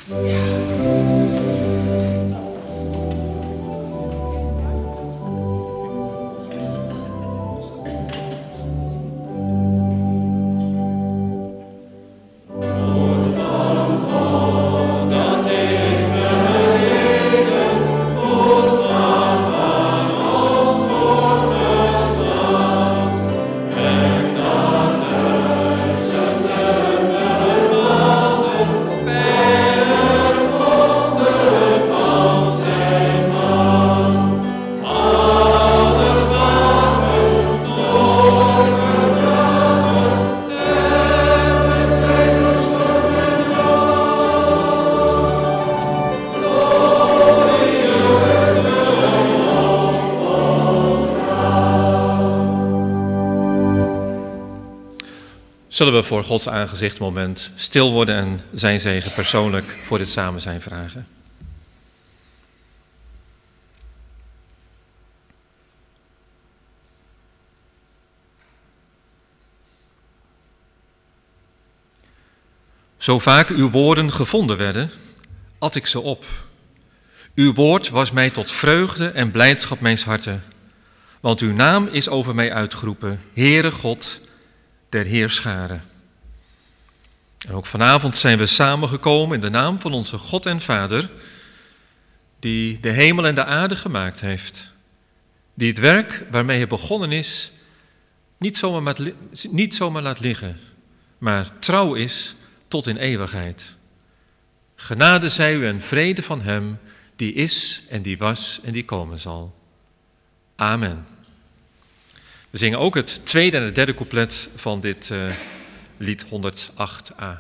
Zullen we voor Gods aangezicht moment stil worden en zijn zegen persoonlijk voor dit samen zijn vragen. Zo vaak uw woorden gevonden werden, at ik ze op. Uw woord was mij tot vreugde en blijdschap mijns harten. Want uw naam is over mij uitgeroepen, Heere God der Heerscharen. En ook vanavond zijn we samengekomen in de naam van onze God en Vader, die de hemel en de aarde gemaakt heeft. Die het werk waarmee hij begonnen is, niet zomaar laat liggen, maar trouw is tot in eeuwigheid. Genade zij u en vrede van hem, die is en die was en die komen zal. Amen. We zingen ook het tweede en het derde couplet van dit lied 108a.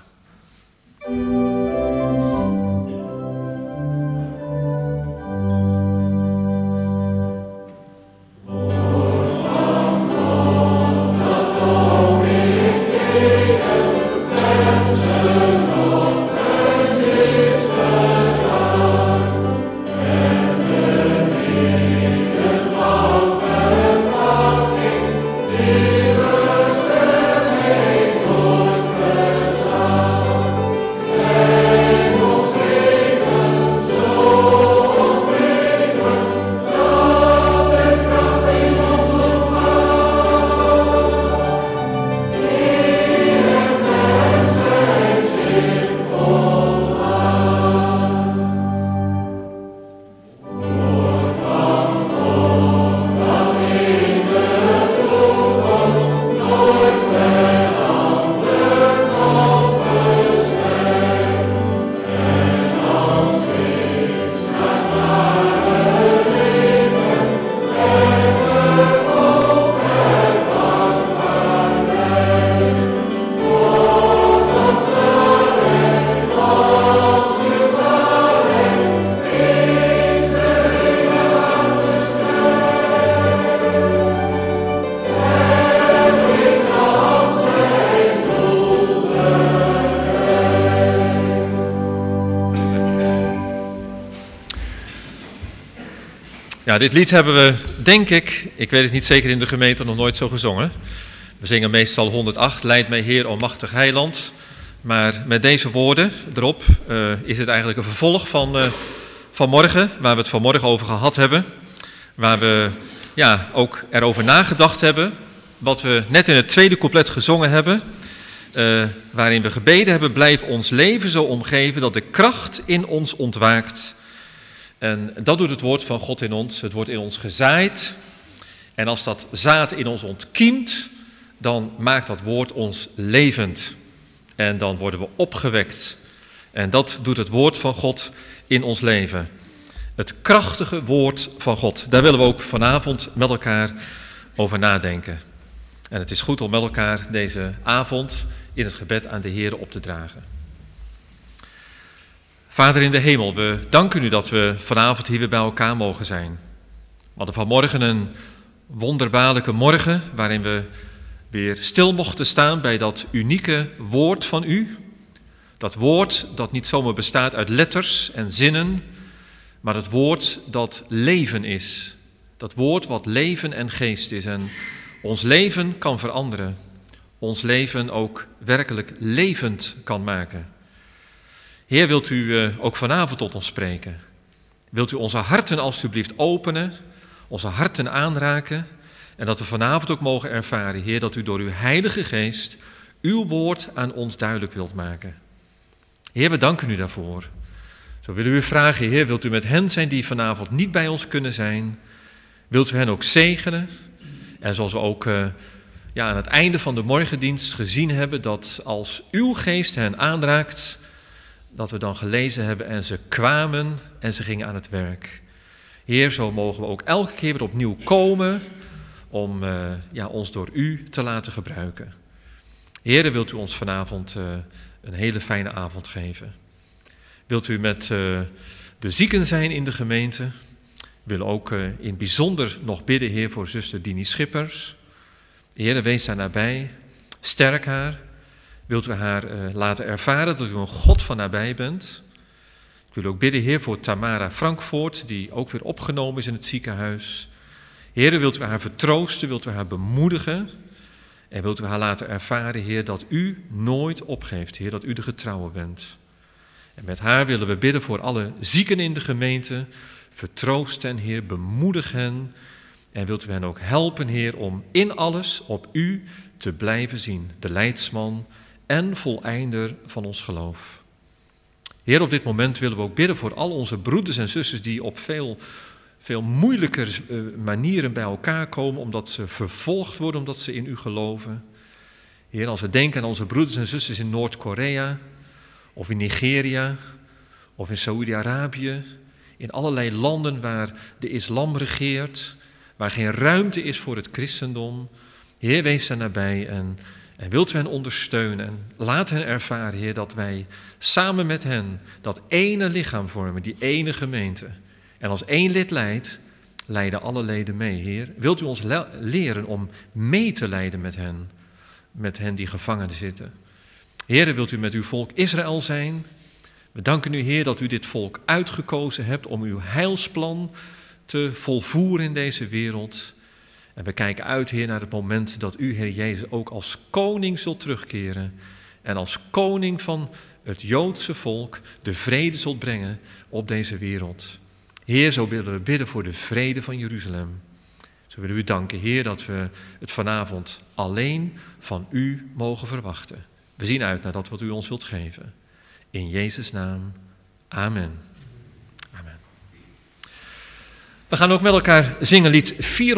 Ja, dit lied hebben we, denk ik weet het niet zeker in de gemeente, nog nooit zo gezongen. We zingen meestal 108, Leid mij Heer, o machtig heiland. Maar met deze woorden erop is het eigenlijk een vervolg van morgen, waar we het vanmorgen over gehad hebben. Waar we ook erover nagedacht hebben, wat we net in het tweede couplet gezongen hebben. Waarin we gebeden hebben, blijf ons leven zo omgeven dat de kracht in ons ontwaakt. En dat doet het woord van God in ons. Het wordt in ons gezaaid. En als dat zaad in ons ontkiemt, dan maakt dat woord ons levend. En dan worden we opgewekt. En dat doet het woord van God in ons leven. Het krachtige woord van God. Daar willen we ook vanavond met elkaar over nadenken. En het is goed om met elkaar deze avond in het gebed aan de Heer op te dragen. Vader in de hemel, we danken u dat we vanavond hier weer bij elkaar mogen zijn. We hadden vanmorgen een wonderbaarlijke morgen waarin we weer stil mochten staan bij dat unieke woord van u. Dat woord dat niet zomaar bestaat uit letters en zinnen, maar het woord dat leven is. Dat woord wat leven en geest is en ons leven kan veranderen. Ons leven ook werkelijk levend kan maken. Heer, wilt u ook vanavond tot ons spreken? Wilt u onze harten alstublieft openen, onze harten aanraken en dat we vanavond ook mogen ervaren, Heer, dat u door uw Heilige Geest uw woord aan ons duidelijk wilt maken. Heer, we danken u daarvoor. Zo willen we u vragen, Heer, wilt u met hen zijn die vanavond niet bij ons kunnen zijn? Wilt u hen ook zegenen? En zoals we ook aan het einde van de morgendienst gezien hebben, dat als uw geest hen aanraakt, dat we dan gelezen hebben en ze kwamen en ze gingen aan het werk. Heer, zo mogen we ook elke keer weer opnieuw komen om ons door u te laten gebruiken. Heer, wilt u ons vanavond een hele fijne avond geven. Wilt u met de zieken zijn in de gemeente? We willen ook in het bijzonder nog bidden, Heer, voor zuster Dini Schippers. Heer, wees haar nabij, sterk haar. Wilt u haar laten ervaren dat u een God van nabij bent? Ik wil ook bidden, Heer, voor Tamara Frankvoort, die ook weer opgenomen is in het ziekenhuis. Heer, wilt u haar vertroosten, wilt u haar bemoedigen? En wilt u haar laten ervaren, Heer, dat u nooit opgeeft, Heer, dat u de getrouwe bent. En met haar willen we bidden voor alle zieken in de gemeente. Vertroost hen, Heer, bemoedig hen. En wilt u hen ook helpen, Heer, om in alles op u te blijven zien. De leidsman en voleinder van ons geloof. Heer, op dit moment willen we ook bidden voor al onze broeders en zusters die op veel moeilijker manieren bij elkaar komen, omdat ze vervolgd worden, omdat ze in u geloven. Heer, als we denken aan onze broeders en zusters in Noord-Korea, of in Nigeria, of in Saoedi-Arabië, in allerlei landen waar de islam regeert, waar geen ruimte is voor het christendom. Heer, wees daar nabij en wilt u hen ondersteunen en laat hen ervaren, Heer, dat wij samen met hen dat ene lichaam vormen, die ene gemeente. En als één lid lijdt, lijden alle leden mee, Heer. Wilt u ons leren om mee te lijden met hen die gevangen zitten. Heer, wilt u met uw volk Israël zijn? We danken u, Heer, dat u dit volk uitgekozen hebt om uw heilsplan te volvoeren in deze wereld. En we kijken uit, Heer, naar het moment dat u, Heer Jezus, ook als koning zult terugkeren. En als koning van het Joodse volk de vrede zult brengen op deze wereld. Heer, zo willen we bidden voor de vrede van Jeruzalem. Zo willen we u danken, Heer, dat we het vanavond alleen van u mogen verwachten. We zien uit naar dat wat u ons wilt geven. In Jezus' naam, amen. Amen. We gaan ook met elkaar zingen lied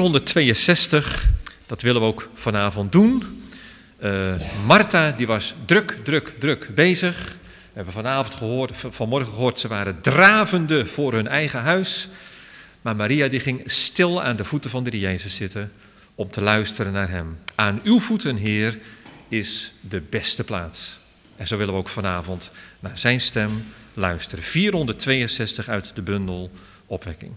462. Dat willen we ook vanavond doen. Martha, die was druk bezig. We hebben vanmorgen gehoord, ze waren dravende voor hun eigen huis. Maar Maria die ging stil aan de voeten van de Heer Jezus zitten om te luisteren naar hem. Aan uw voeten, Heer, is de beste plaats. En zo willen we ook vanavond naar zijn stem luisteren. 462 uit de bundel Opwekking.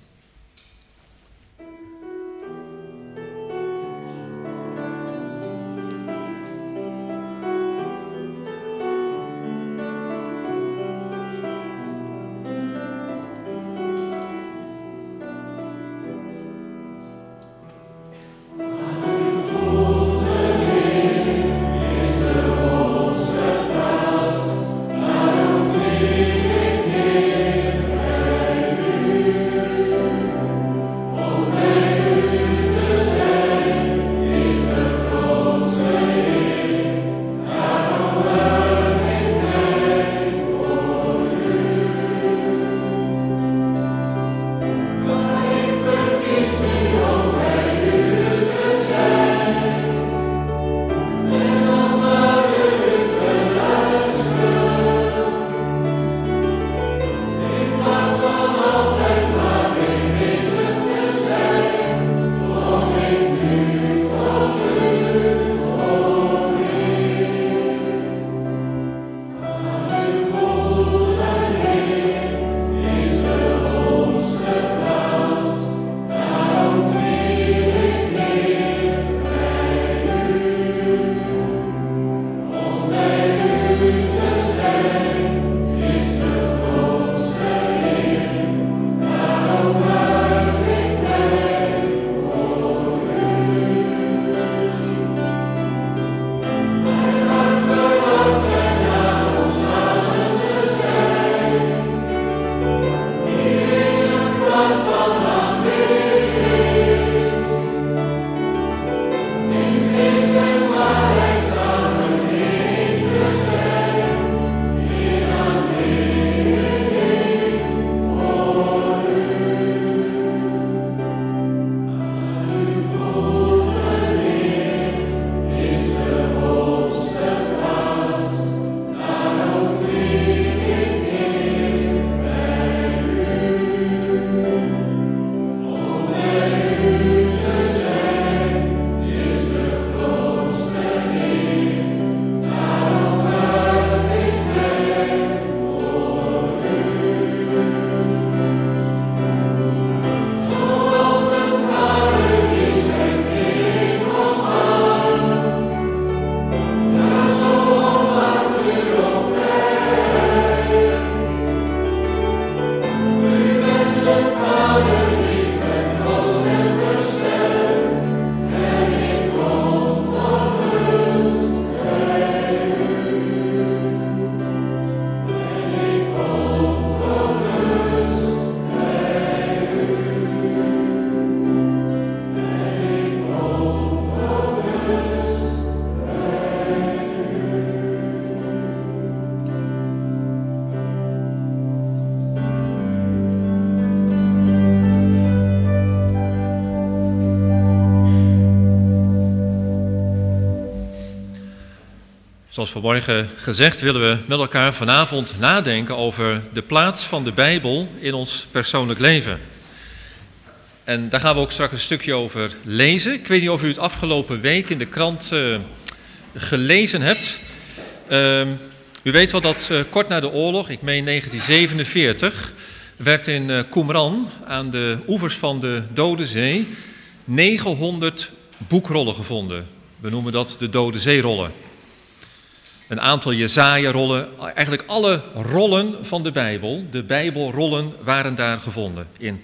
Zoals vanmorgen gezegd willen we met elkaar vanavond nadenken over de plaats van de Bijbel in ons persoonlijk leven. En daar gaan we ook straks een stukje over lezen. Ik weet niet of u het afgelopen week in de krant gelezen hebt. U weet wel dat kort na de oorlog, ik meen 1947, werd in Qumran aan de oevers van de Dode Zee 900 boekrollen gevonden. We noemen dat de Dode Zeerollen. Een aantal Jesaja-rollen, eigenlijk alle rollen van de Bijbel, de Bijbelrollen waren daar gevonden. In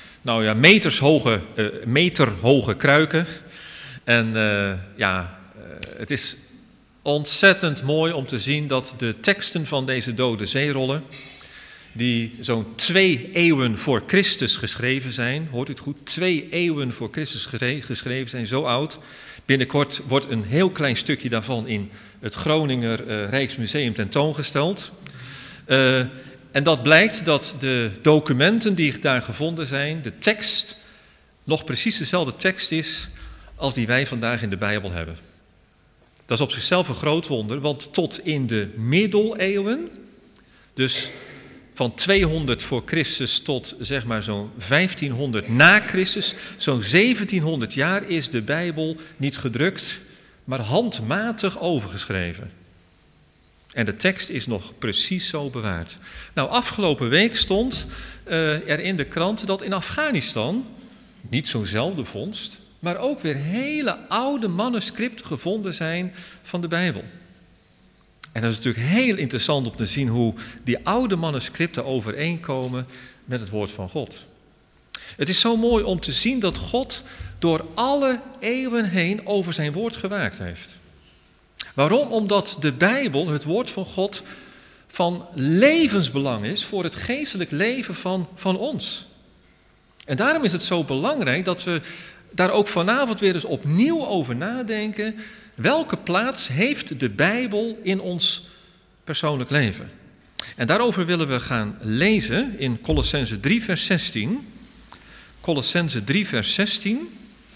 meterhoge kruiken. En het is ontzettend mooi om te zien dat de teksten van deze Dode Zeerollen, die zo'n 2 eeuwen voor Christus geschreven zijn, hoort u het goed, 2 eeuwen voor Christus geschreven zijn, zo oud. Binnenkort wordt een heel klein stukje daarvan in het Groninger Rijksmuseum tentoongesteld. En dat blijkt dat de documenten die daar gevonden zijn, de tekst, nog precies dezelfde tekst is als die wij vandaag in de Bijbel hebben. Dat is op zichzelf een groot wonder, want tot in de middeleeuwen, dus van 200 voor Christus tot zeg maar zo'n 1500 na Christus, zo'n 1700 jaar is de Bijbel niet gedrukt, maar handmatig overgeschreven. En de tekst is nog precies zo bewaard. Nou, afgelopen week stond er in de krant dat in Afghanistan, niet zo'nzelfde vondst, maar ook weer hele oude manuscripten gevonden zijn van de Bijbel. En dat is natuurlijk heel interessant om te zien hoe die oude manuscripten overeenkomen met het woord van God. Het is zo mooi om te zien dat God door alle eeuwen heen over zijn woord gewaakt heeft. Waarom? Omdat de Bijbel, het woord van God, van levensbelang is voor het geestelijk leven van ons. En daarom is het zo belangrijk dat we daar ook vanavond weer eens opnieuw over nadenken. Welke plaats heeft de Bijbel in ons persoonlijk leven? En daarover willen we gaan lezen in Kolossenzen 3 vers 16. Kolossenzen 3 vers 16.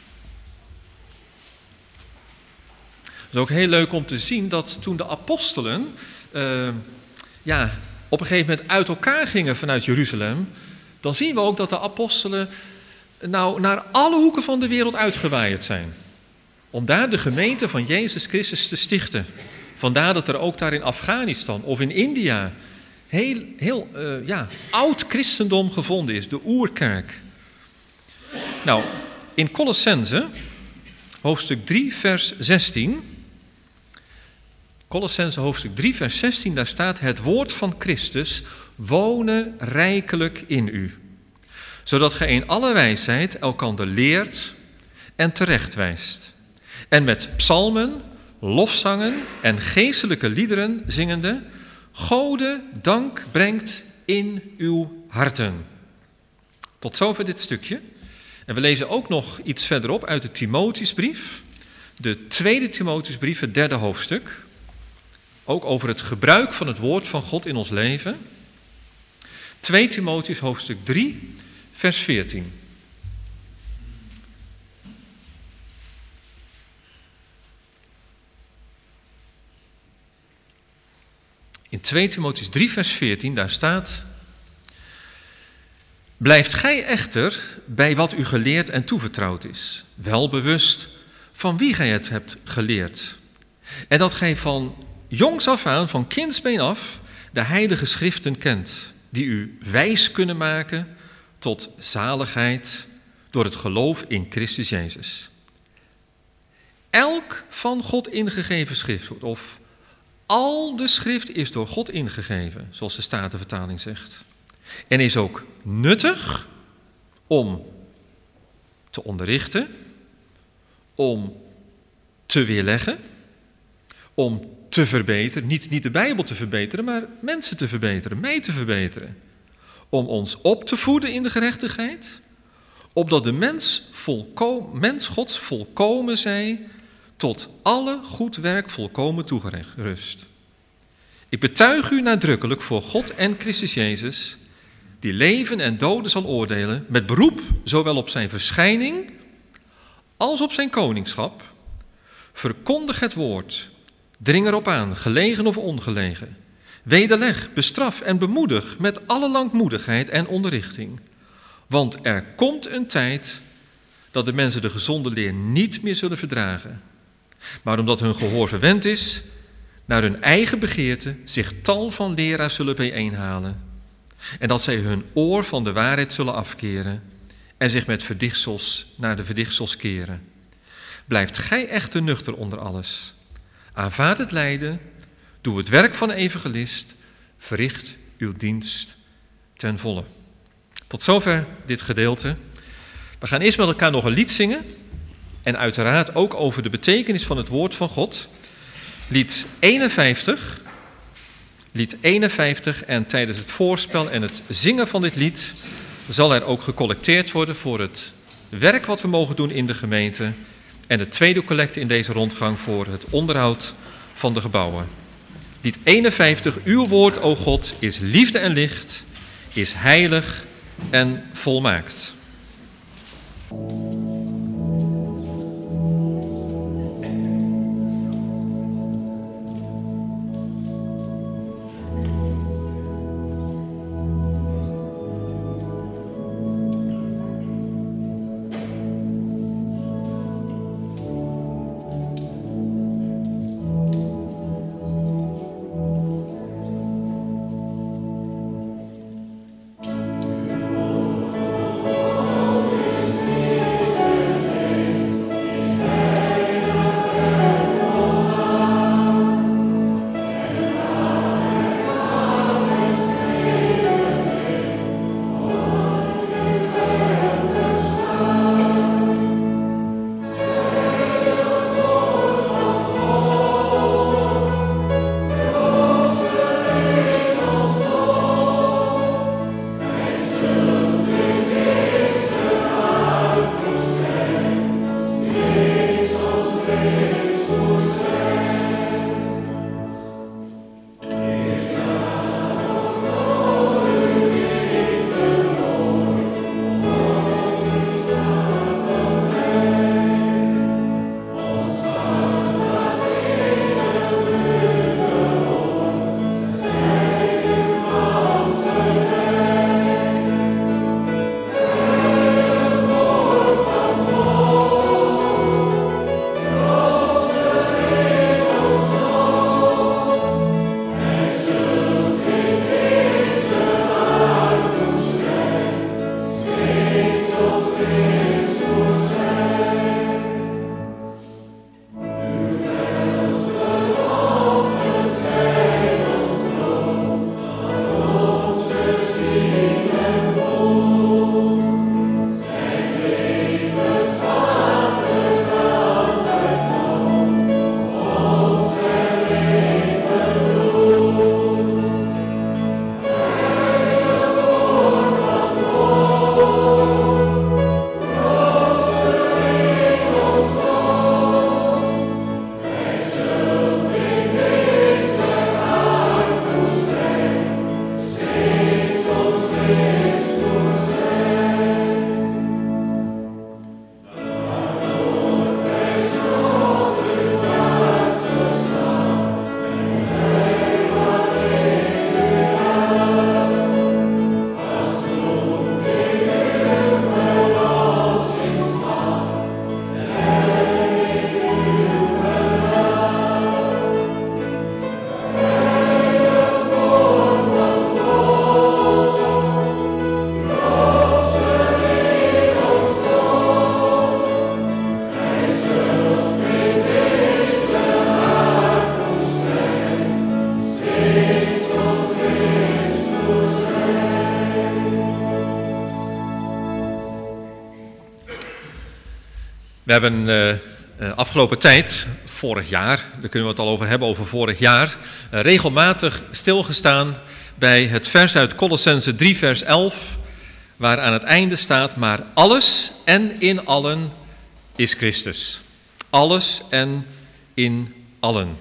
Het is ook heel leuk om te zien dat toen de apostelen op een gegeven moment uit elkaar gingen vanuit Jeruzalem, dan zien we ook dat de apostelen naar alle hoeken van de wereld uitgewaaid zijn. Om daar de gemeente van Jezus Christus te stichten. Vandaar dat er ook daar in Afghanistan of in India heel oud christendom gevonden is, de oerkerk. Nou, in Kolossenzen, hoofdstuk 3 vers 16... Kolossenzen hoofdstuk 3 vers 16, daar staat: het woord van Christus wonen rijkelijk in u, zodat gij in alle wijsheid elkander leert en terechtwijst. En met psalmen, lofzangen en geestelijke liederen zingende, Gode dank brengt in uw harten. Tot zover dit stukje. En we lezen ook nog iets verderop uit de Timotheusbrief, de tweede Timotheusbrief, het 3e hoofdstuk. Ook over het gebruik van het woord van God in ons leven. 2 Timotheus hoofdstuk 3, vers 14. In 2 Timotheus 3, vers 14, daar staat: blijft gij echter bij wat u geleerd en toevertrouwd is, wel bewust van wie gij het hebt geleerd. En dat gij van jongs af aan, van kindsbeen af, de heilige schriften kent, die u wijs kunnen maken tot zaligheid door het geloof in Christus Jezus. Elk van God ingegeven schrift, of al de schrift is door God ingegeven, zoals de Statenvertaling zegt. En is ook nuttig om te onderrichten, om te weerleggen, om te verbeteren, niet de Bijbel te verbeteren, maar mensen te verbeteren, mij te verbeteren. Om ons op te voeden in de gerechtigheid, opdat de mens Gods volkomen zij, tot alle goed werk volkomen toegerust. Ik betuig u nadrukkelijk voor God en Christus Jezus, die leven en doden zal oordelen, met beroep zowel op zijn verschijning als op zijn koningschap. Verkondig het woord, Dring erop aan, gelegen of ongelegen. Wederleg, bestraf en bemoedig met alle langmoedigheid en onderrichting. Want er komt een tijd dat de mensen de gezonde leer niet meer zullen verdragen. Maar omdat hun gehoor verwend is, naar hun eigen begeerte zich tal van leraars zullen bijeenhalen. En dat zij hun oor van de waarheid zullen afkeren en zich met verdichtsels naar de verdichtsels keren. Blijft gij echter nuchter onder alles. Aanvaard het lijden, doe het werk van een evangelist, verricht uw dienst ten volle. Tot zover dit gedeelte. We gaan eerst met elkaar nog een lied zingen en uiteraard ook over de betekenis van het woord van God. Lied 51. Lied 51 en tijdens het voorspel en het zingen van dit lied zal er ook gecollecteerd worden voor het werk wat we mogen doen in de gemeente en de tweede collecte in deze rondgang voor het onderhoud van de gebouwen. Lied 51, uw woord, o God, is liefde en licht, is heilig en volmaakt. We hebben afgelopen tijd, vorig jaar, daar kunnen we het al over hebben, over vorig jaar, regelmatig stilgestaan bij het vers uit Kolossenzen 3 vers 11, waar aan het einde staat, maar alles en in allen is Christus. Alles en in allen.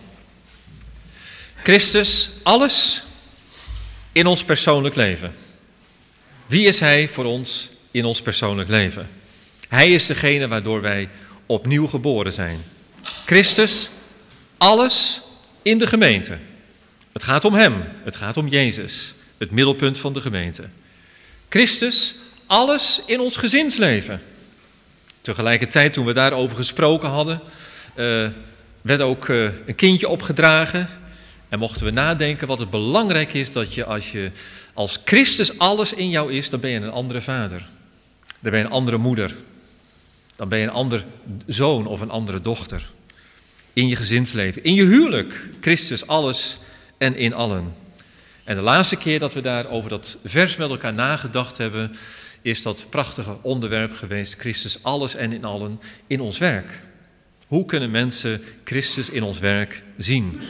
Christus, alles in ons persoonlijk leven. Wie is Hij voor ons in ons persoonlijk leven? Hij is degene waardoor wij opnieuw geboren zijn. Christus, alles in de gemeente. Het gaat om hem, het gaat om Jezus, het middelpunt van de gemeente. Christus, alles in ons gezinsleven. Tegelijkertijd, toen we daarover gesproken hadden, werd ook een kindje opgedragen. En mochten we nadenken wat het belangrijk is dat als Christus alles in jou is, dan ben je een andere vader. Dan ben je een andere moeder. Dan ben je een ander zoon of een andere dochter. In je gezinsleven, in je huwelijk, Christus alles en in allen. En de laatste keer dat we daar over dat vers met elkaar nagedacht hebben, is dat prachtige onderwerp geweest, Christus alles en in allen in ons werk. Hoe kunnen mensen Christus in ons werk zien?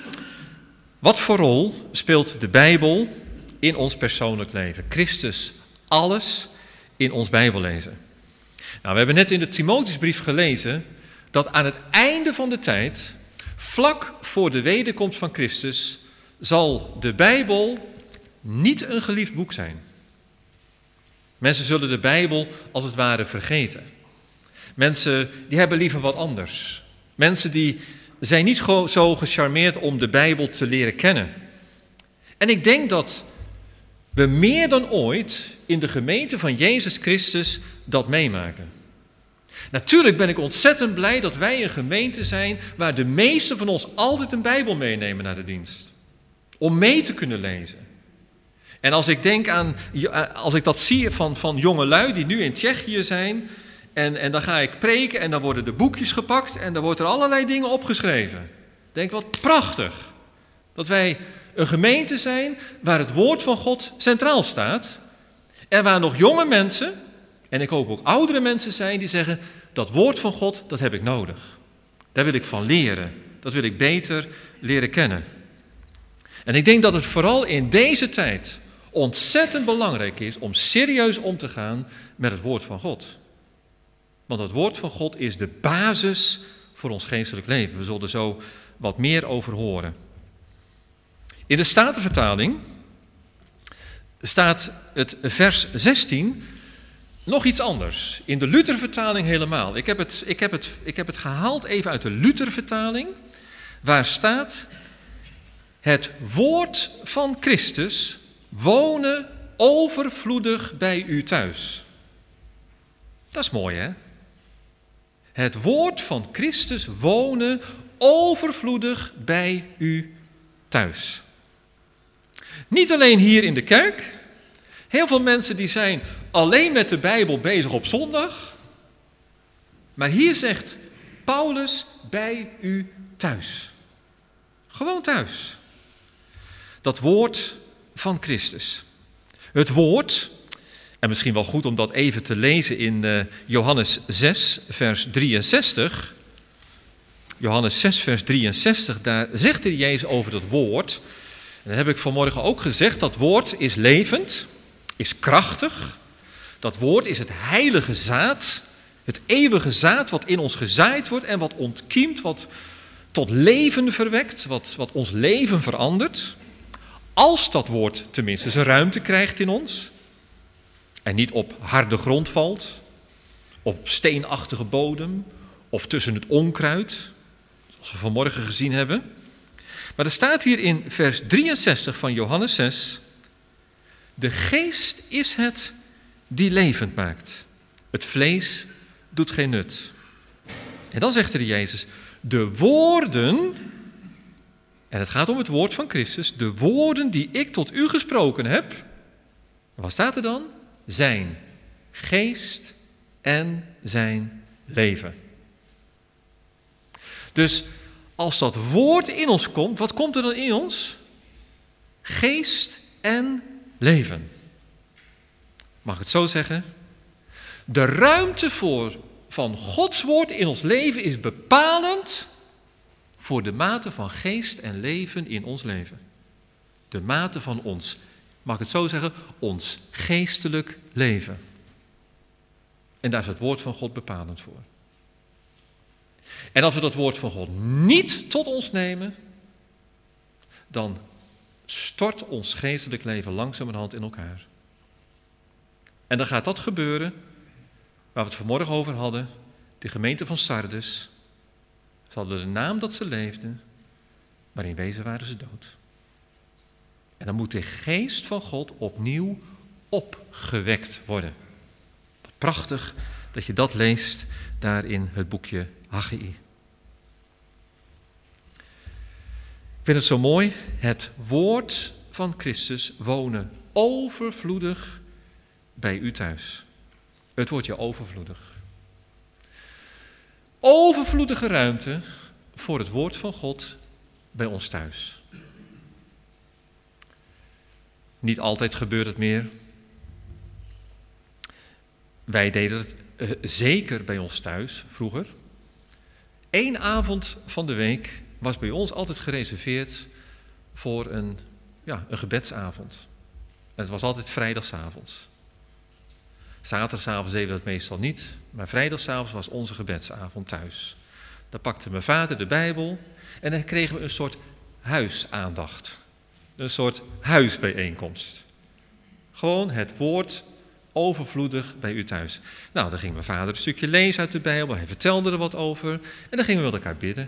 Wat voor rol speelt de Bijbel in ons persoonlijk leven? Christus alles in ons Bijbellezen. Nou, we hebben net in de Timotheusbrief gelezen dat aan het einde van de tijd, vlak voor de wederkomst van Christus, zal de Bijbel niet een geliefd boek zijn. Mensen zullen de Bijbel als het ware vergeten. Mensen die hebben liever wat anders. Mensen die zijn niet zo gecharmeerd om de Bijbel te leren kennen. En ik denk dat we meer dan ooit in de gemeente van Jezus Christus dat meemaken. Natuurlijk ben ik ontzettend blij dat wij een gemeente zijn waar de meesten van ons altijd een Bijbel meenemen naar de dienst. Om mee te kunnen lezen. En als ik dat zie van jongelui die nu in Tsjechië zijn, en dan ga ik preken en dan worden de boekjes gepakt en dan wordt er allerlei dingen opgeschreven. Ik denk, wat prachtig. Dat wij een gemeente zijn waar het woord van God centraal staat. En waar nog jonge mensen, en ik hoop ook oudere mensen zijn, die zeggen, dat woord van God, dat heb ik nodig. Daar wil ik van leren. Dat wil ik beter leren kennen. En ik denk dat het vooral in deze tijd ontzettend belangrijk is om serieus om te gaan met het woord van God. Want het woord van God is de basis voor ons geestelijk leven. We zullen er zo wat meer over horen. In de Statenvertaling staat het vers 16 nog iets anders. In de Luthervertaling helemaal. Ik heb het gehaald even uit de Luthervertaling, waar staat: het woord van Christus wonen overvloedig bij u thuis. Dat is mooi, hè? Het woord van Christus wonen overvloedig bij u thuis. Niet alleen hier in de kerk. Heel veel mensen die zijn alleen met de Bijbel bezig op zondag. Maar hier zegt Paulus bij u thuis. Gewoon thuis. Dat woord van Christus. Het woord, en misschien wel goed om dat even te lezen in Johannes 6, vers 63. Johannes 6, vers 63, daar zegt de Jezus over dat woord. En dat heb ik vanmorgen ook gezegd, dat woord is levend, is krachtig. Dat woord is het heilige zaad, het eeuwige zaad wat in ons gezaaid wordt en wat ontkiemt, wat tot leven verwekt, wat ons leven verandert. Als dat woord tenminste zijn ruimte krijgt in ons en niet op harde grond valt, of op steenachtige bodem, of tussen het onkruid, zoals we vanmorgen gezien hebben. Maar er staat hier in vers 63 van Johannes 6, de geest is het die levend maakt. Het vlees doet geen nut. En dan zegt er Jezus, de woorden, en het gaat om het woord van Christus, de woorden die ik tot u gesproken heb, wat staat er dan? Zijn geest en zijn leven. Dus als dat woord in ons komt, wat komt er dan in ons? Geest en leven. Mag ik het zo zeggen? De ruimte van Gods woord in ons leven is bepalend voor de mate van geest en leven in ons leven. De mate van ons, mag ik het zo zeggen, ons geestelijk leven. En daar is het woord van God bepalend voor. En als we dat woord van God niet tot ons nemen, dan stort ons geestelijk leven langzamerhand in elkaar. En dan gaat dat gebeuren, waar we het vanmorgen over hadden, de gemeente van Sardes. Ze hadden de naam dat ze leefden, maar in wezen waren ze dood. En dan moet de geest van God opnieuw opgewekt worden. Wat prachtig dat je dat leest daar in het boekje Haggai. Ik vind het zo mooi, het woord van Christus wonen overvloedig bij u thuis. Het woordje overvloedig. Overvloedige ruimte voor het woord van God bij ons thuis. Niet altijd gebeurt het meer. Wij deden het zeker bij ons thuis vroeger. 1 avond van de week was bij ons altijd gereserveerd voor een gebedsavond. En het was altijd vrijdagavond. Zaterdagavond deden we dat meestal niet, maar vrijdagavond was onze gebedsavond thuis. Dan pakte mijn vader de Bijbel en dan kregen we een soort huisaandacht. Een soort huisbijeenkomst. Gewoon het woord overvloedig bij u thuis. Nou, dan ging mijn vader een stukje lezen uit de Bijbel, hij vertelde er wat over en dan gingen we met elkaar bidden.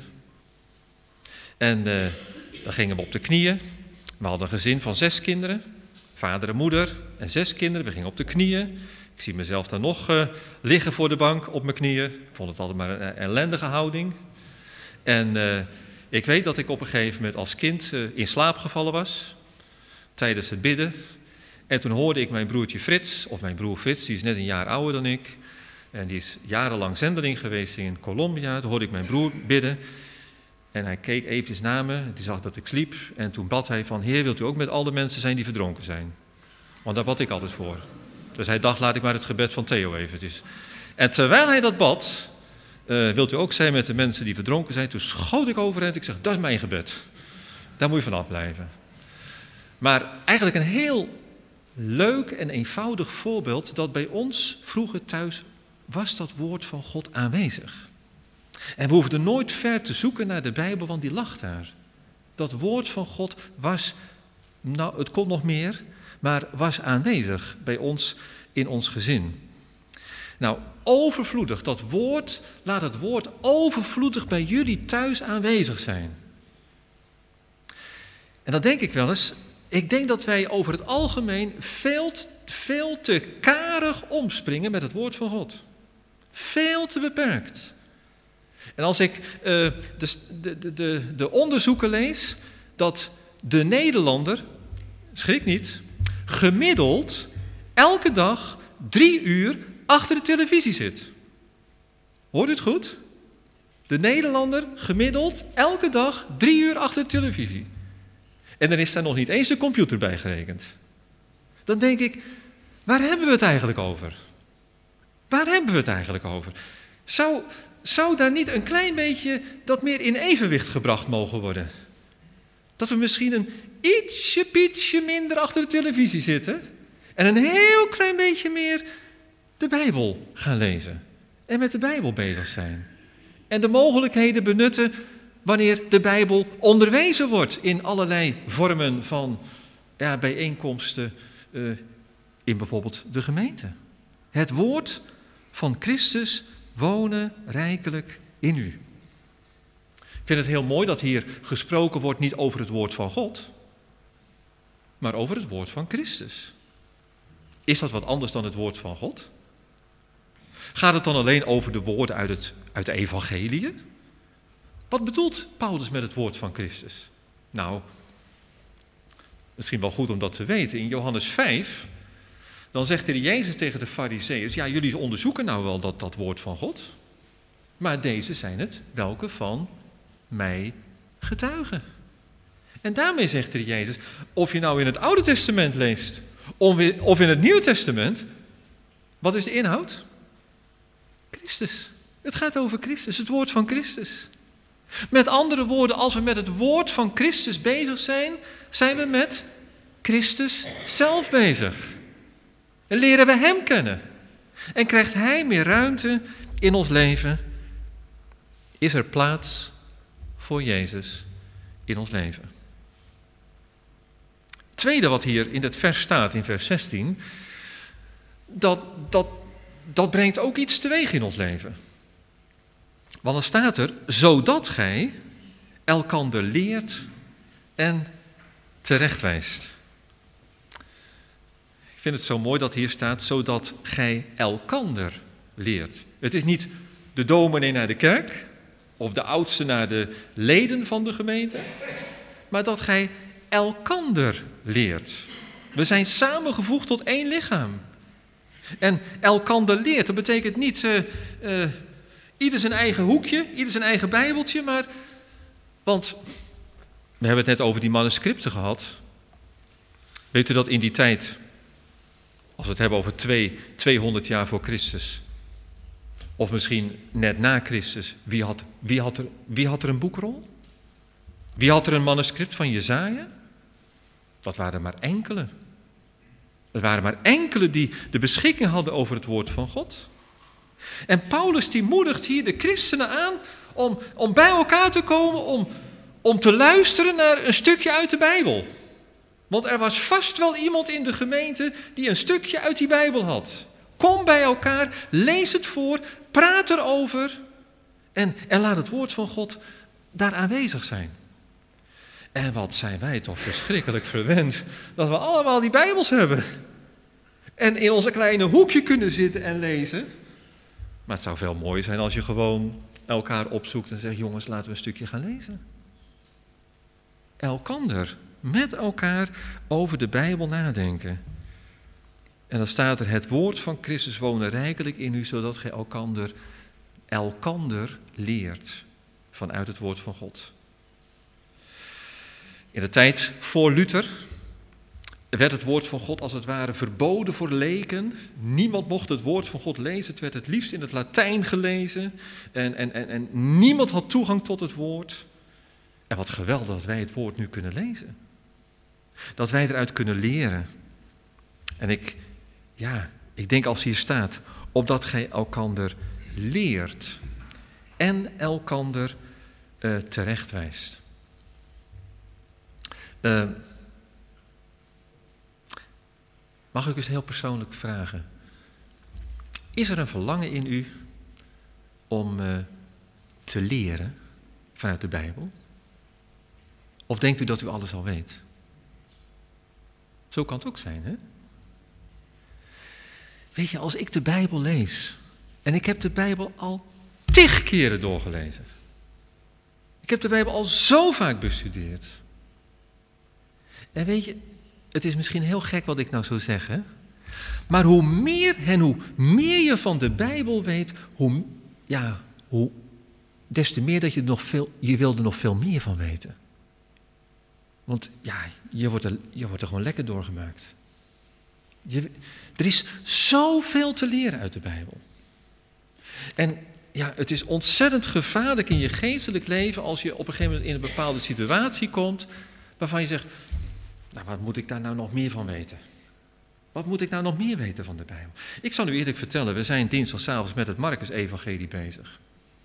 En dan gingen we op de knieën. We hadden een gezin van 6 kinderen, vader en moeder en 6 kinderen. We gingen op de knieën. Ik zie mezelf dan nog liggen voor de bank op mijn knieën. Ik vond het altijd maar een ellendige houding. En ik weet dat ik op een gegeven moment als kind in slaap gevallen was tijdens het bidden. En toen hoorde ik mijn broertje Frits, of mijn broer Frits, die is net een jaar ouder dan ik. En die is jarenlang zendeling geweest in Colombia. Toen hoorde ik mijn broer bidden. En hij keek eventjes naar me, die zag dat ik sliep. En toen bad hij van, Heer, wilt u ook met al de mensen zijn die verdronken zijn? Want daar bad ik altijd voor. Dus hij dacht, laat ik maar het gebed van Theo eventjes. En terwijl hij dat bad, wilt u ook zijn met de mensen die verdronken zijn? Toen schoot ik overeind, ik zeg, dat is mijn gebed. Daar moet je van afblijven. Maar eigenlijk een heel leuk en eenvoudig voorbeeld dat bij ons vroeger thuis was dat woord van God aanwezig. En we hoefden nooit ver te zoeken naar de Bijbel, want die lag daar. Dat woord van God was, nou het kon nog meer, maar was aanwezig bij ons in ons gezin. Nou, overvloedig, dat woord, laat het woord overvloedig bij jullie thuis aanwezig zijn. En dan denk ik wel eens, ik denk dat wij over het algemeen veel te karig omspringen met het woord van God. Veel te beperkt. En als ik de onderzoeken lees, dat de Nederlander, schrik niet, gemiddeld elke dag 3 uur achter de televisie zit. Hoort u het goed? De Nederlander gemiddeld elke dag 3 uur achter de televisie. En dan is daar nog niet eens de computer bij gerekend. Dan denk ik, waar hebben we het eigenlijk over? Waar hebben we het eigenlijk over? Zou daar niet een klein beetje dat meer in evenwicht gebracht mogen worden? Dat we misschien een ietsje minder achter de televisie zitten en een heel klein beetje meer de Bijbel gaan lezen. En met de Bijbel bezig zijn. En de mogelijkheden benutten wanneer de Bijbel onderwezen wordt in allerlei vormen van bijeenkomsten in bijvoorbeeld de gemeente. Het woord van Christus wonen rijkelijk in u. Ik vind het heel mooi dat hier gesproken wordt niet over het woord van God, maar over het woord van Christus. Is dat wat anders dan het woord van God? Gaat het dan alleen over de woorden uit de evangelie? Wat bedoelt Paulus met het woord van Christus? Nou, misschien wel goed om dat te weten. In Johannes 5, dan zegt de Jezus tegen de Farizeeërs, ja, jullie onderzoeken nou wel dat woord van God, maar deze zijn het welke van mij getuigen. En daarmee zegt de Jezus, of je nou in het Oude Testament leest, of in het Nieuwe Testament, wat is de inhoud? Christus. Het gaat over Christus, het woord van Christus. Met andere woorden, als we met het woord van Christus bezig zijn, zijn we met Christus zelf bezig. En leren we hem kennen. En krijgt hij meer ruimte in ons leven? Is er plaats voor Jezus in ons leven? Het tweede wat hier in het vers staat, in vers 16, dat brengt ook iets teweeg in ons leven. Want dan staat er, zodat gij elkander leert en terechtwijst. Ik vind het zo mooi dat hier staat, zodat gij elkander leert. Het is niet de dominee naar de kerk of de oudste naar de leden van de gemeente, maar dat gij elkander leert. We zijn samengevoegd tot één lichaam. En elkander leert, dat betekent niet ieder zijn eigen hoekje, ieder zijn eigen bijbeltje, want we hebben het net over die manuscripten gehad. Weet u dat in die tijd, als we het hebben over 200 jaar voor Christus, of misschien net na Christus, wie had er een boekrol? Wie had er een manuscript van Jesaja? Dat waren maar enkele. Er waren maar enkele die de beschikking hadden over het woord van God. En Paulus die moedigt hier de christenen aan om bij elkaar te komen, om te luisteren naar een stukje uit de Bijbel. Want er was vast wel iemand in de gemeente die een stukje uit die Bijbel had. Kom bij elkaar, lees het voor, praat erover en laat het woord van God daar aanwezig zijn. En wat zijn wij toch verschrikkelijk verwend dat we allemaal die Bijbels hebben. En in onze kleine hoekje kunnen zitten en lezen. Maar het zou veel mooier zijn als je gewoon elkaar opzoekt en zegt, jongens, laten we een stukje gaan lezen. Elkander, met elkaar over de Bijbel nadenken. En dan staat er, het woord van Christus wonen rijkelijk in u, zodat gij elkander leert vanuit het woord van God. In de tijd voor Luther werd het woord van God als het ware verboden voor leken. Niemand mocht het woord van God lezen. Het werd het liefst in het Latijn gelezen. En niemand had toegang tot het woord. En wat geweldig dat wij het woord nu kunnen lezen. Dat wij eruit kunnen leren. En ik denk als hier staat, opdat gij elkander leert en elkander terechtwijst. Mag ik eens heel persoonlijk vragen? Is er een verlangen in u om te leren vanuit de Bijbel? Of denkt u dat u alles al weet? Zo kan het ook zijn, hè? Weet je, als ik de Bijbel lees, en ik heb de Bijbel al 10 keren doorgelezen. Ik heb de Bijbel al zo vaak bestudeerd. En weet je, het is misschien heel gek wat ik nou zou zeggen, maar hoe meer je van de Bijbel weet, des te meer dat je wil er nog veel meer van weten. Want ja, je wordt er gewoon lekker doorgemaakt. Er is zoveel te leren uit de Bijbel. En ja, het is ontzettend gevaarlijk in je geestelijk leven als je op een gegeven moment in een bepaalde situatie komt waarvan je zegt, nou, wat moet ik daar nou nog meer van weten? Wat moet ik nou nog meer weten van de Bijbel? Ik zal u eerlijk vertellen, we zijn dinsdagavond met het Markus-evangelie bezig.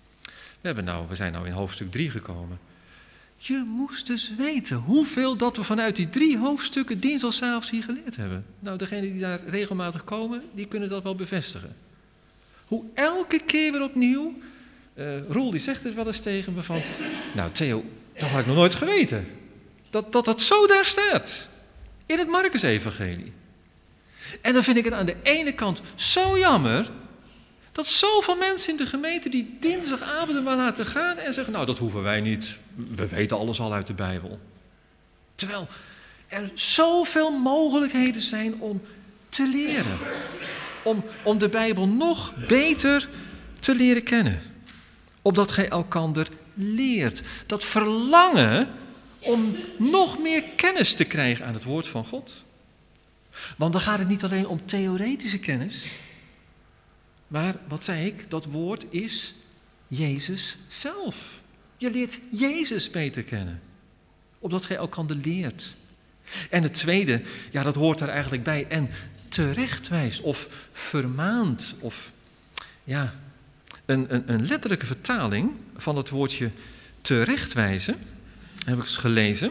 We zijn nou in hoofdstuk 3 gekomen. Je moest dus weten hoeveel dat we vanuit die 3 hoofdstukken dinsdagavond hier geleerd hebben. Nou, degenen die daar regelmatig komen, die kunnen dat wel bevestigen. Hoe elke keer weer opnieuw, Roel die zegt het wel eens tegen me van, nou Theo, dat had ik nog nooit geweten. Dat zo daar staat, in het Markus-evangelie. En dan vind ik het aan de ene kant zo jammer, dat zoveel mensen in de gemeente die dinsdagavond maar laten gaan en zeggen, nou dat hoeven wij niet, we weten alles al uit de Bijbel. Terwijl er zoveel mogelijkheden zijn om te leren. Om de Bijbel nog beter te leren kennen. Opdat gij elkander leert. Dat verlangen om nog meer kennis te krijgen aan het woord van God. Want dan gaat het niet alleen om theoretische kennis. Maar, wat zei ik, dat woord is Jezus zelf. Je leert Jezus beter kennen. Opdat gij elkander leert. En het tweede, ja, dat hoort daar eigenlijk bij. En terechtwijst of vermaant. Of ja, een letterlijke vertaling van het woordje terechtwijzen. Heb ik eens gelezen.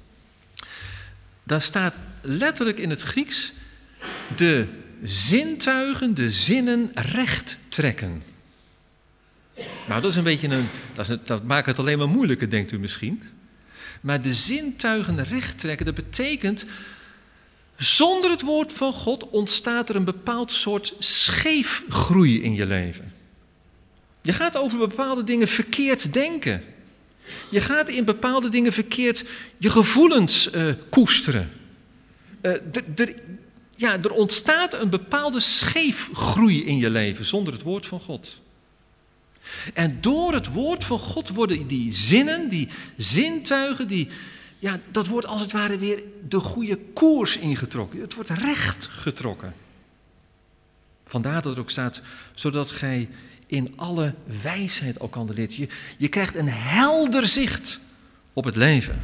Daar staat letterlijk in het Grieks de zintuigen, de zinnen recht trekken. Nou, dat is een beetje dat maakt het alleen maar moeilijker, denkt u misschien. Maar de zintuigen recht trekken, dat betekent, zonder het woord van God ontstaat er een bepaald soort scheefgroei in je leven. Je gaat over bepaalde dingen verkeerd denken. Je gaat in bepaalde dingen verkeerd je gevoelens koesteren. Er ontstaat een bepaalde scheefgroei in je leven zonder het woord van God. En door het woord van God worden die zinnen, die zintuigen, dat wordt als het ware weer de goede koers ingetrokken. Het wordt recht getrokken. Vandaar dat er ook staat, zodat gij in alle wijsheid elkander leert. Je krijgt een helder zicht op het leven.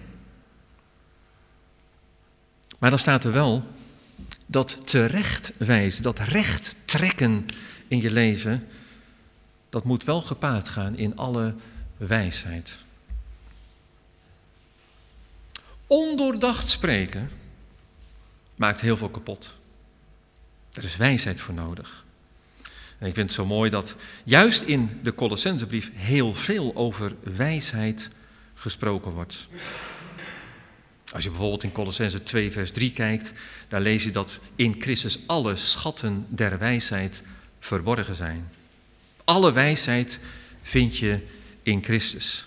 Maar dan staat er wel dat terechtwijzen, dat recht trekken in je leven, dat moet wel gepaard gaan in alle wijsheid. Ondoordacht spreken maakt heel veel kapot. Er is wijsheid voor nodig. En ik vind het zo mooi dat juist in de Colossensebrief heel veel over wijsheid gesproken wordt. Als je bijvoorbeeld in Colossense 2 vers 3 kijkt, daar lees je dat in Christus alle schatten der wijsheid verborgen zijn. Alle wijsheid vind je in Christus.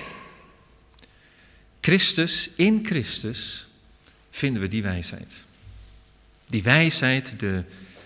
In Christus vinden we die wijsheid. Die wijsheid, de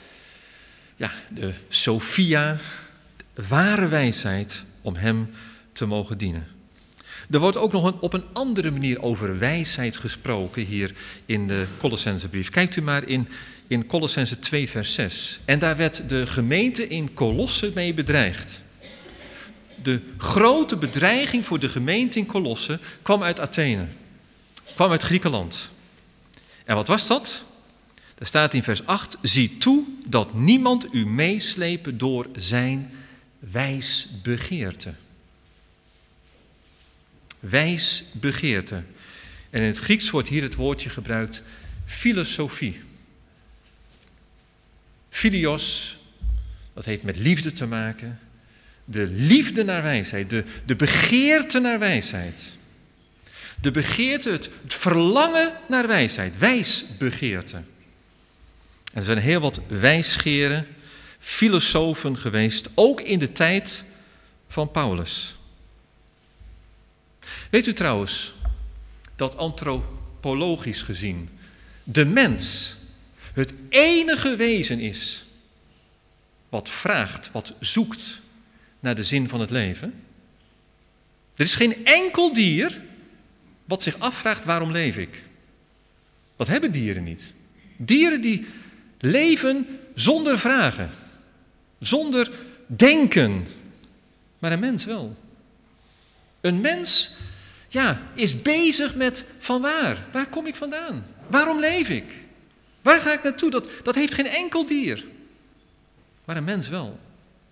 Sophia, de ware wijsheid om hem te mogen dienen. Er wordt ook nog op een andere manier over wijsheid gesproken hier in de Colossensebrief. Kijkt u maar in Colossense 2 vers 6. En daar werd de gemeente in Colosse mee bedreigd. De grote bedreiging voor de gemeente in Colosse kwam uit Athene. Kwam uit Griekenland. En wat was dat? Daar staat in vers 8, zie toe dat niemand u meeslepen door zijn wijsbegeerte. Wijsbegeerte. En in het Grieks wordt hier het woordje gebruikt, filosofie. Philios, dat heeft met liefde te maken. De liefde naar wijsheid, de begeerte naar wijsheid. De begeerte, het verlangen naar wijsheid, wijsbegeerte. En er zijn heel wat wijsgeren, filosofen geweest, ook in de tijd van Paulus. Weet u trouwens dat antropologisch gezien de mens het enige wezen is wat vraagt, wat zoekt naar de zin van het leven? Er is geen enkel dier wat zich afvraagt waarom leef ik. Dat hebben dieren niet. Dieren die leven zonder vragen, zonder denken, maar een mens wel. Een mens is bezig met van waar kom ik vandaan? Waarom leef ik? Waar ga ik naartoe? Dat heeft geen enkel dier. Maar een mens wel.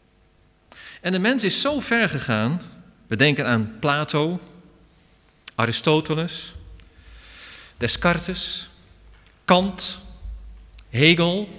En de mens is zo ver gegaan, we denken aan Plato, Aristoteles, Descartes, Kant, Hegel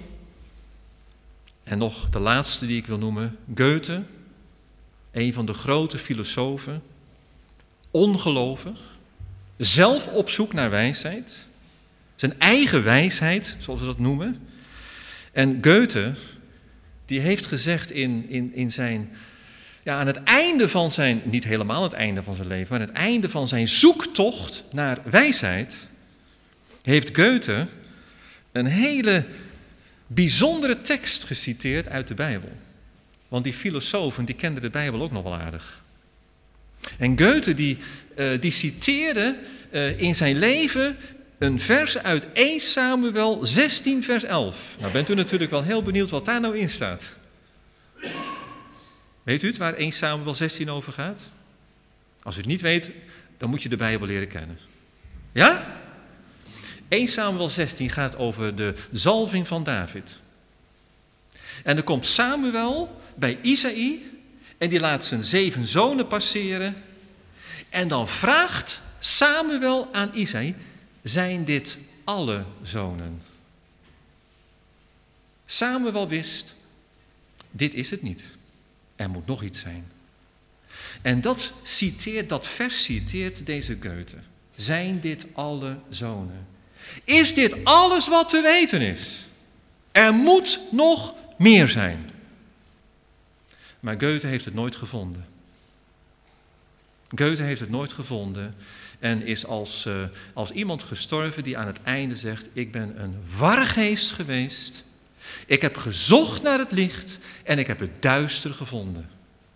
en nog de laatste die ik wil noemen, Goethe, een van de grote filosofen, ongelovig, zelf op zoek naar wijsheid, zijn eigen wijsheid, zoals we dat noemen. En Goethe, die heeft gezegd in zijn, aan het einde van zijn, niet helemaal het einde van zijn leven, maar het einde van zijn zoektocht naar wijsheid, heeft Goethe een hele bijzondere tekst geciteerd uit de Bijbel. Want die filosofen, die kenden de Bijbel ook nog wel aardig. En Goethe, die citeerde in zijn leven een vers uit 1 Samuel 16 vers 11. Nou bent u natuurlijk wel heel benieuwd wat daar nou in staat. Weet u het, waar 1 Samuel 16 over gaat? Als u het niet weet, dan moet je de Bijbel leren kennen. Ja? 1 Samuel 16 gaat over de zalving van David. En er komt Samuel bij Isaïe en die laat zijn 7 zonen passeren. En dan vraagt Samuel aan Isaïe, zijn dit alle zonen? Samuel wist, dit is het niet. Er moet nog iets zijn. En dat vers citeert deze Goethe. Zijn dit alle zonen? Is dit alles wat te weten is? Er moet nog meer zijn. Maar Goethe heeft het nooit gevonden. Goethe heeft het nooit gevonden en is als iemand gestorven die aan het einde zegt: ik ben een wargeest geweest. Ik heb gezocht naar het licht en ik heb het duister gevonden.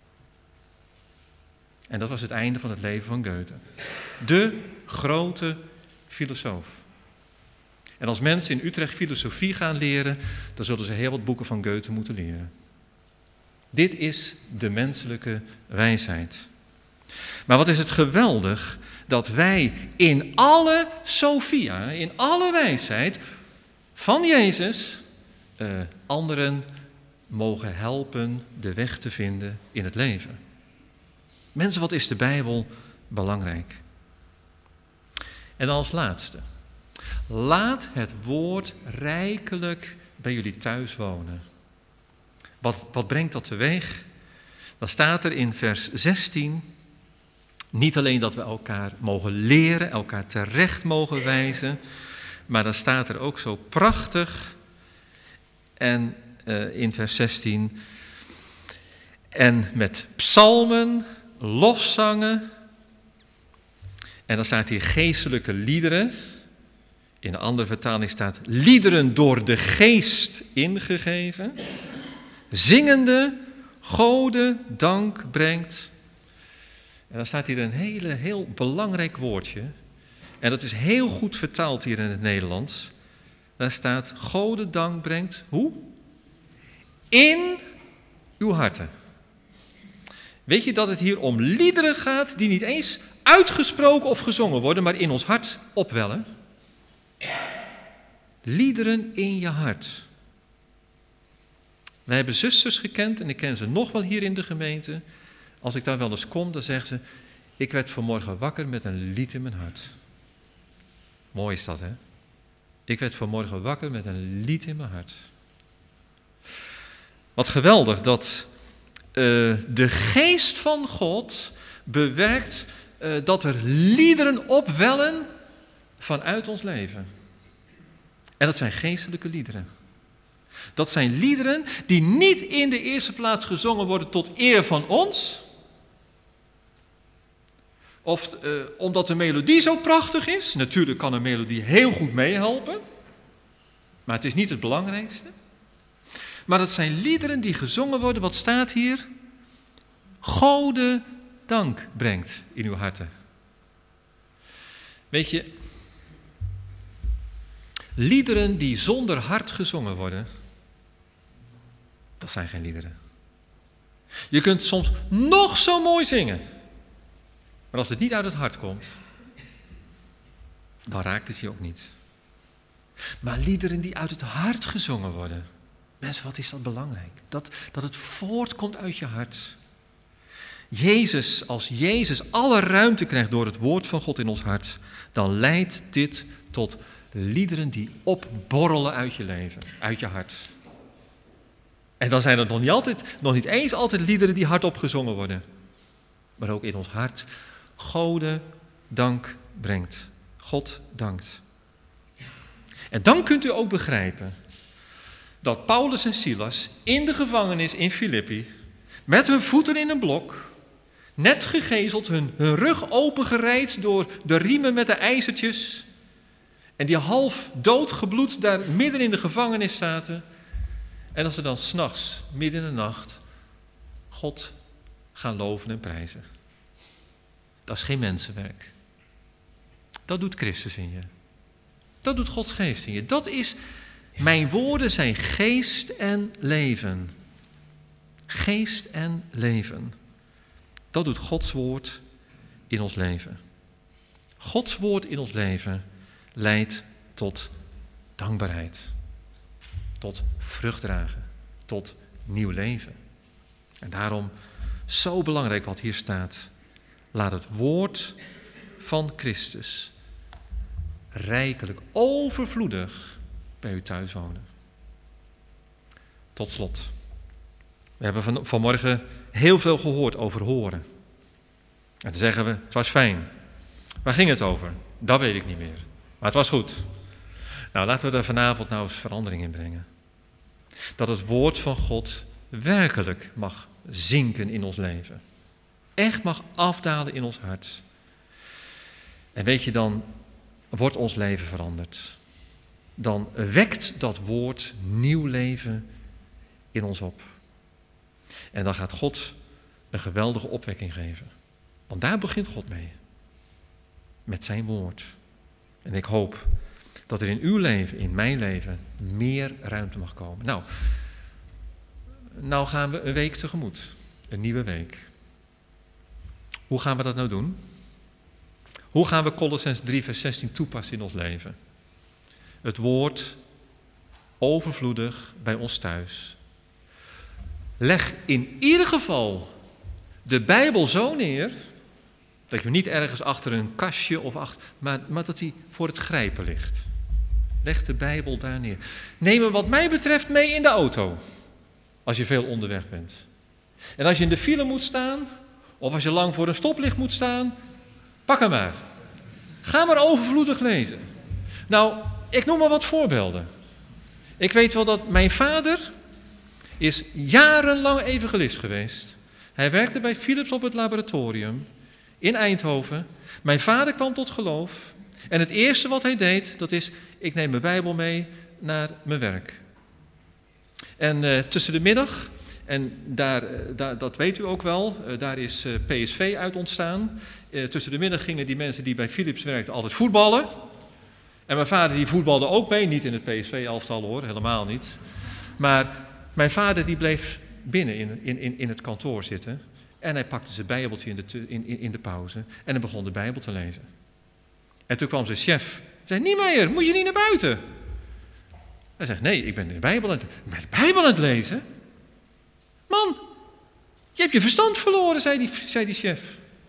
En dat was het einde van het leven van Goethe. De grote filosoof. En als mensen in Utrecht filosofie gaan leren, dan zullen ze heel wat boeken van Goethe moeten leren. Dit is de menselijke wijsheid. Maar wat is het geweldig dat wij in alle Sophia, in alle wijsheid van Jezus, anderen mogen helpen de weg te vinden in het leven. Mensen, wat is de Bijbel belangrijk? En dan als laatste. Laat het woord rijkelijk bij jullie thuis wonen. Wat brengt dat teweeg? Dan staat er in vers 16... niet alleen dat we elkaar mogen leren, elkaar terecht mogen wijzen, maar dan staat er ook zo prachtig en in vers 16... en met psalmen, lofzangen, en dan staat hier geestelijke liederen. In een andere vertaling staat liederen door de geest ingegeven, zingende Gode dank brengt. En dan staat hier een heel belangrijk woordje. En dat is heel goed vertaald hier in het Nederlands. Daar staat Gode dank brengt, hoe? In uw harten. Weet je dat het hier om liederen gaat die niet eens uitgesproken of gezongen worden, maar in ons hart opwellen? Liederen in je hart. Wij hebben zusters gekend en ik ken ze nog wel hier in de gemeente. Als ik daar wel eens kom, dan zeggen ze: ik werd vanmorgen wakker met een lied in mijn hart. Mooi is dat, hè? Ik werd vanmorgen wakker met een lied in mijn hart. Wat geweldig dat de geest van God bewerkt dat er liederen opwellen vanuit ons leven. En dat zijn geestelijke liederen. Dat zijn liederen die niet in de eerste plaats gezongen worden tot eer van ons. Of omdat de melodie zo prachtig is. Natuurlijk kan een melodie heel goed meehelpen. Maar het is niet het belangrijkste. Maar dat zijn liederen die gezongen worden. Wat staat hier? Gode dank brengt in uw harten. Weet je, liederen die zonder hart gezongen worden, dat zijn geen liederen. Je kunt soms nog zo mooi zingen, maar als het niet uit het hart komt, dan raakt het je ook niet. Maar liederen die uit het hart gezongen worden, mensen, wat is dat belangrijk? Dat het voortkomt uit je hart. Als Jezus alle ruimte krijgt door het woord van God in ons hart, dan leidt dit tot liederen die opborrelen uit je leven, uit je hart. En dan zijn er nog niet eens altijd liederen die hardop gezongen worden. Maar ook in ons hart Gode dank brengt. God dankt. En dan kunt u ook begrijpen dat Paulus en Silas in de gevangenis in Filippi, met hun voeten in een blok, net gegezeld, hun rug opengereid door de riemen met de ijzertjes, en die half doodgebloed daar midden in de gevangenis zaten. En dat ze dan 's nachts, midden in de nacht, God gaan loven en prijzen. Dat is geen mensenwerk. Dat doet Christus in je. Dat doet Gods geest in je. Dat is, mijn woorden zijn geest en leven. Geest en leven. Dat doet Gods woord in ons leven. Gods woord in ons leven leidt tot dankbaarheid. Tot vruchtdragen. Tot nieuw leven. En daarom zo belangrijk wat hier staat. Laat het woord van Christus rijkelijk, overvloedig bij u thuis wonen. Tot slot. We hebben vanmorgen heel veel gehoord over horen. En dan zeggen we, het was fijn. Waar ging het over? Dat weet ik niet meer. Maar het was goed. Nou, laten we er vanavond nou eens verandering in brengen. Dat het woord van God werkelijk mag zinken in ons leven. Echt mag afdalen in ons hart. En weet je, dan wordt ons leven veranderd. Dan wekt dat woord nieuw leven in ons op. En dan gaat God een geweldige opwekking geven. Want daar begint God mee. Met zijn woord. En ik hoop dat er in uw leven, in mijn leven, meer ruimte mag komen. Nou gaan we een week tegemoet. Een nieuwe week. Hoe gaan we dat nou doen? Hoe gaan we Kolossenzen 3 vers 16 toepassen in ons leven? Het woord overvloedig bij ons thuis. Leg in ieder geval de Bijbel zo neer, dat je niet ergens achter een kastje of maar dat die voor het grijpen ligt. Leg de Bijbel daar neer. Neem hem wat mij betreft mee in de auto, als je veel onderweg bent. En als je in de file moet staan, of als je lang voor een stoplicht moet staan, pak hem maar. Ga maar overvloedig lezen. Nou, ik noem maar wat voorbeelden. Ik weet wel dat mijn vader is jarenlang evangelist geweest. Hij werkte bij Philips op het laboratorium in Eindhoven. Mijn vader kwam tot geloof. En het eerste wat hij deed, dat is, ik neem mijn Bijbel mee naar mijn werk. En tussen de middag, en dat weet u ook wel, daar is PSV uit ontstaan. Tussen de middag gingen die mensen die bij Philips werkten altijd voetballen. En mijn vader die voetbalde ook mee, niet in het PSV-elftal hoor, helemaal niet. Maar mijn vader die bleef binnen in het kantoor zitten. En hij pakte zijn Bijbeltje in de pauze. En hij begon de Bijbel te lezen. En toen kwam zijn chef. Hij zei, Niemeyer, moet je niet naar buiten? Hij zegt, nee, ik ben de Bijbel aan het lezen. Man, je hebt je verstand verloren, zei die chef.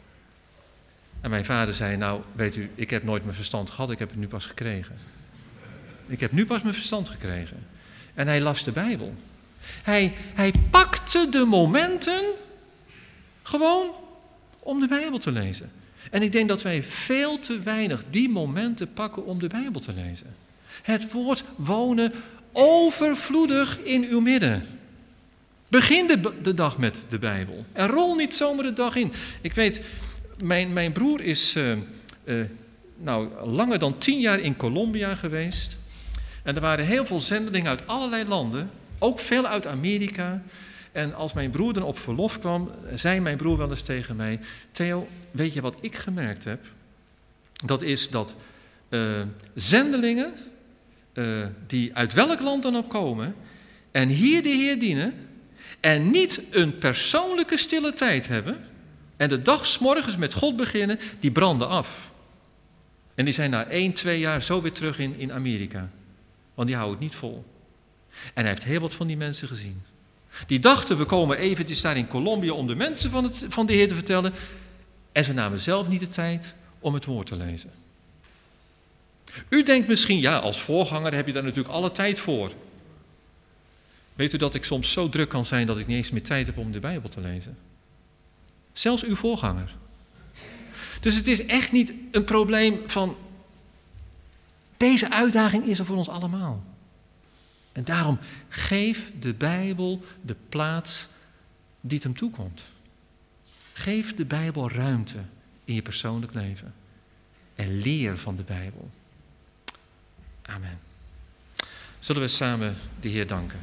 En mijn vader zei, nou, weet u, ik heb nooit mijn verstand gehad, ik heb het nu pas gekregen. Ik heb nu pas mijn verstand gekregen. En hij las de Bijbel. Hij pakte de momenten gewoon om de Bijbel te lezen. En ik denk dat wij veel te weinig die momenten pakken om de Bijbel te lezen. Het woord wonen overvloedig in uw midden. Begin de dag met de Bijbel. En rol niet zomaar de dag in. Ik weet, mijn broer is langer dan 10 jaar in Colombia geweest. En er waren heel veel zendelingen uit allerlei landen. Ook veel uit Amerika. En als mijn broer dan op verlof kwam, zei mijn broer wel eens tegen mij, Theo, weet je wat ik gemerkt heb? Dat is dat zendelingen, die uit welk land dan ook komen, en hier de Heer dienen, en niet een persoonlijke stille tijd hebben, en de dag 's morgens met God beginnen, die branden af. En die zijn na 1-2 jaar zo weer terug in Amerika. Want die houden het niet vol. En hij heeft heel wat van die mensen gezien. Die dachten, we komen eventjes daar in Colombia om de mensen van de Heer te vertellen. En ze namen zelf niet de tijd om het woord te lezen. U denkt misschien, ja, als voorganger heb je daar natuurlijk alle tijd voor. Weet u dat ik soms zo druk kan zijn dat ik niet eens meer tijd heb om de Bijbel te lezen? Zelfs uw voorganger. Dus het is echt niet een probleem van, deze uitdaging is er voor ons allemaal. En daarom geef de Bijbel de plaats die het hem toekomt. Geef de Bijbel ruimte in je persoonlijk leven. En leer van de Bijbel. Amen. Zullen we samen de Heer danken.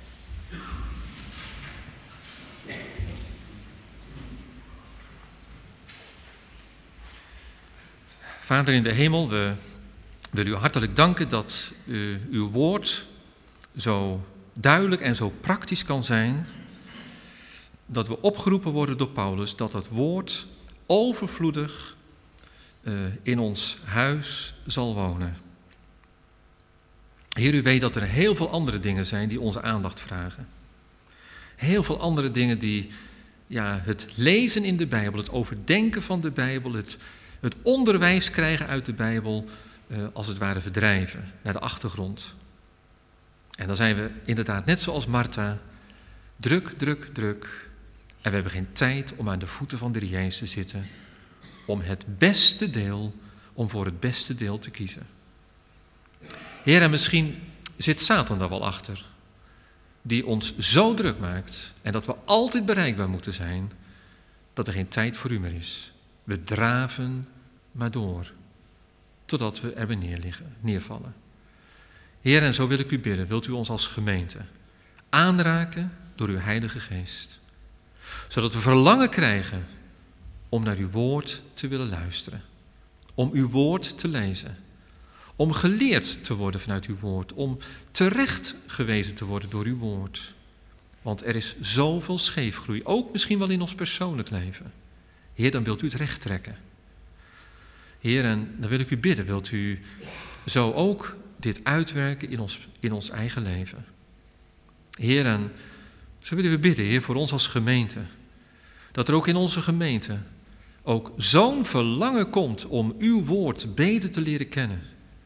Vader in de hemel, we willen u hartelijk danken dat uw woord zo duidelijk en zo praktisch kan zijn, dat we opgeroepen worden door Paulus, dat het woord overvloedig in ons huis zal wonen. Heer, u weet dat er heel veel andere dingen zijn die onze aandacht vragen. Heel veel andere dingen die het lezen in de Bijbel, het overdenken van de Bijbel, het onderwijs krijgen uit de Bijbel, als het ware verdrijven naar de achtergrond. En dan zijn we inderdaad net zoals Martha, druk. En we hebben geen tijd om aan de voeten van de Heer Jezus te zitten, om het beste deel, om voor het beste deel te kiezen. Heer, en misschien zit Satan daar wel achter, die ons zo druk maakt en dat we altijd bereikbaar moeten zijn, dat er geen tijd voor u meer is. We draven maar door, totdat we er weer neervallen. Heer, en zo wil ik u bidden, wilt u ons als gemeente aanraken door uw Heilige Geest, zodat we verlangen krijgen om naar uw woord te willen luisteren, om uw woord te lezen, om geleerd te worden vanuit uw woord, om terecht gewezen te worden door uw woord. Want er is zoveel scheefgroei, ook misschien wel in ons persoonlijk leven. Heer, dan wilt u het recht trekken. Heer, en dan wil ik u bidden, wilt u zo ook dit uitwerken in ons eigen leven. Heer, en zo willen we bidden, Heer, voor ons als gemeente, dat er ook in onze gemeente ook zo'n verlangen komt om uw woord beter te leren kennen.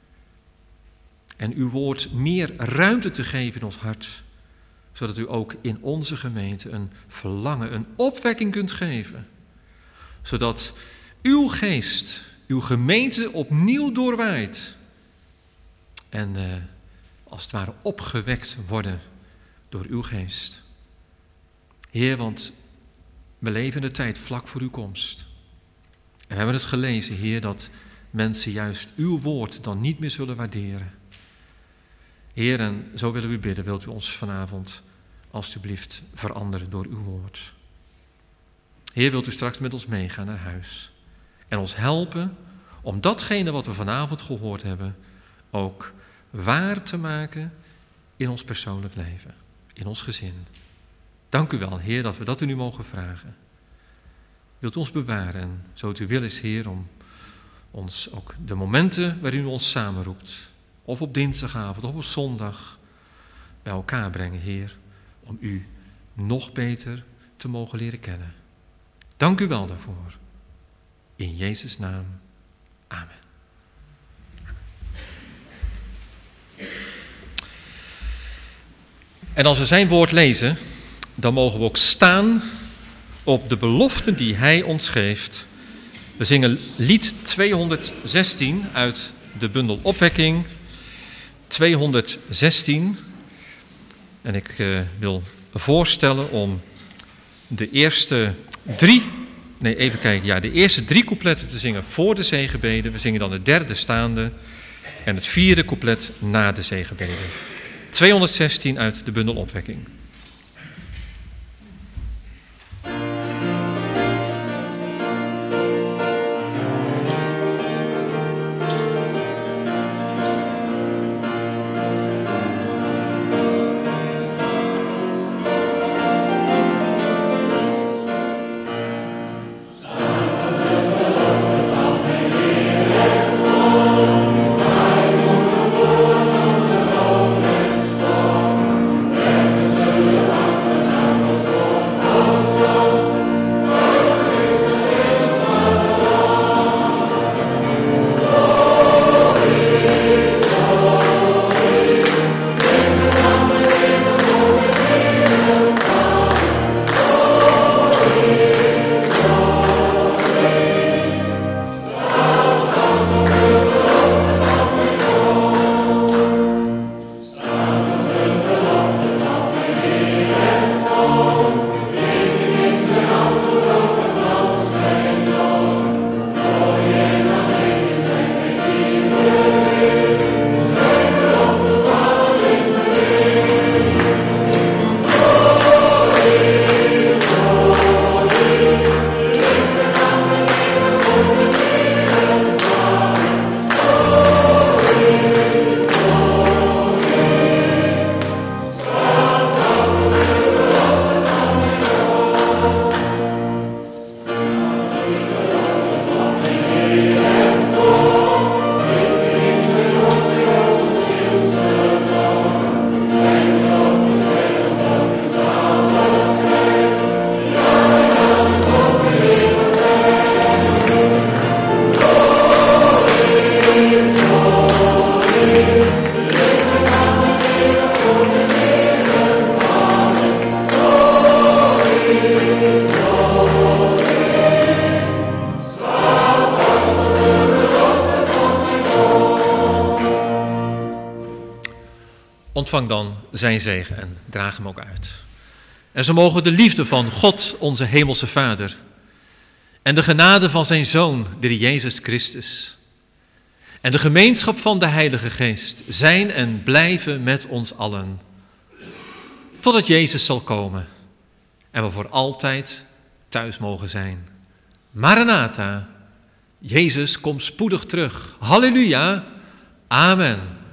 En uw woord meer ruimte te geven in ons hart, zodat u ook in onze gemeente een verlangen, een opwekking kunt geven. Zodat uw geest, uw gemeente opnieuw doorwaait. En als het ware opgewekt worden door uw geest. Heer, want we leven in de tijd vlak voor uw komst. En we hebben het gelezen, Heer, dat mensen juist uw woord dan niet meer zullen waarderen. Heer, en zo willen we u bidden, wilt u ons vanavond alstublieft veranderen door uw woord. Heer, wilt u straks met ons meegaan naar huis en ons helpen om datgene wat we vanavond gehoord hebben ook waar te maken in ons persoonlijk leven, in ons gezin. Dank u wel, Heer, dat we dat u nu mogen vragen. Wilt u ons bewaren en zo het uw wil is, Heer, om ons ook de momenten waarin u ons samenroept, of op dinsdagavond of op zondag, bij elkaar brengen, Heer, om u nog beter te mogen leren kennen. Dank u wel daarvoor. In Jezus' naam. Amen. En als we zijn woord lezen, dan mogen we ook staan op de beloften die hij ons geeft. We zingen lied 216 uit de bundel Opwekking. 216. En ik wil voorstellen om de eerste drie coupletten te zingen voor de zegenbeden. We zingen dan het derde staande en het vierde couplet na de zegenbeden. 216 uit de bundel Opwekking. Zo ontvang dan zijn zegen en draag hem ook uit. En zo mogen de liefde van God, onze hemelse Vader, en de genade van zijn Zoon, de Jezus Christus, en de gemeenschap van de Heilige Geest zijn en blijven met ons allen, totdat Jezus zal komen en we voor altijd thuis mogen zijn. Maranatha, Jezus komt spoedig terug. Halleluja, amen.